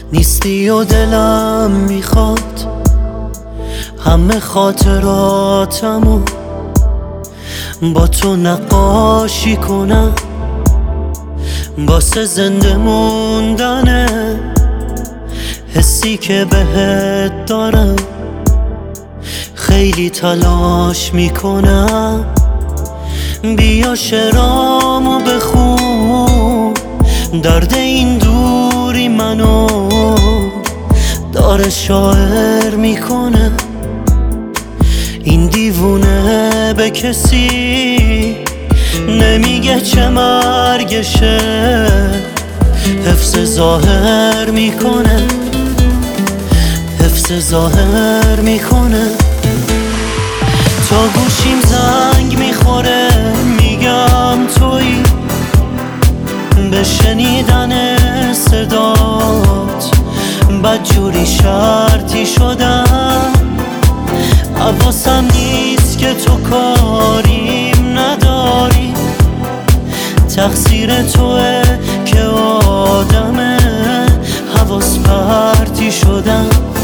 نیستی و دلم میخواد همه خاطراتمو با تو نقاشی کنم، واسه زنده موندنه حسی که بهت دارم. خیلی تلاش میکنم بیا شعرامو بخون، درد این دوری منو داره شاعر میکنه. این دیوونه به کسی نمیگه چه مرگشه، حفظ ظاهر میکنه، حفظ ظاهر میکنه. تا گوشیم زنگ میخوره میگم تویی، به شنیدن صدات بدجوری شرطی شدم. حواسم نیست که تو کاریم نداری، تقصیر توه که آدم حواس پرتی شدم.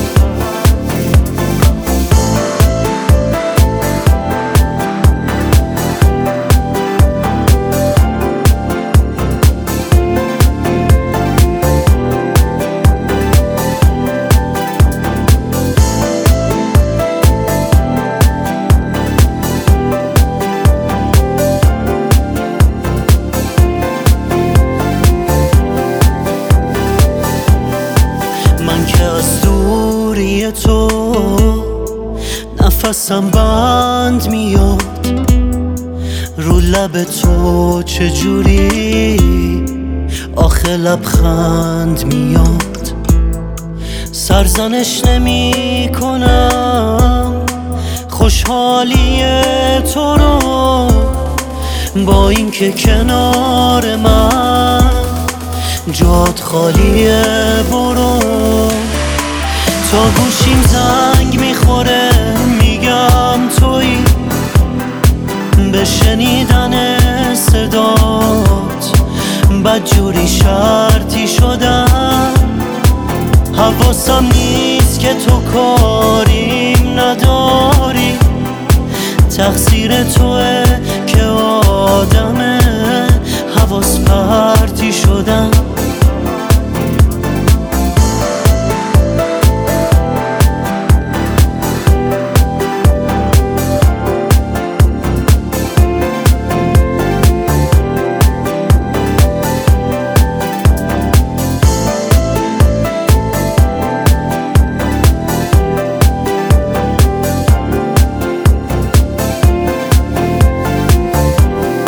من که از دوری تو نفسم بند میاد، رو لب تو چجوری آخه لبخند میاد. سرزنش نمی کنم خوشحالی تو رو، با اینکه کنار من جات خالیه برو. تا گوشیم زنگ میخوره میگم تویی، به شنیدن صدات بدجوری شرطی شدم. حواسم نیست که تو کاریم نداری، تقصیر توه که آدم حواس پرتی شدم.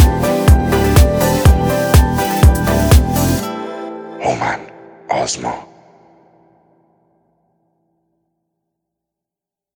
هومن آزما.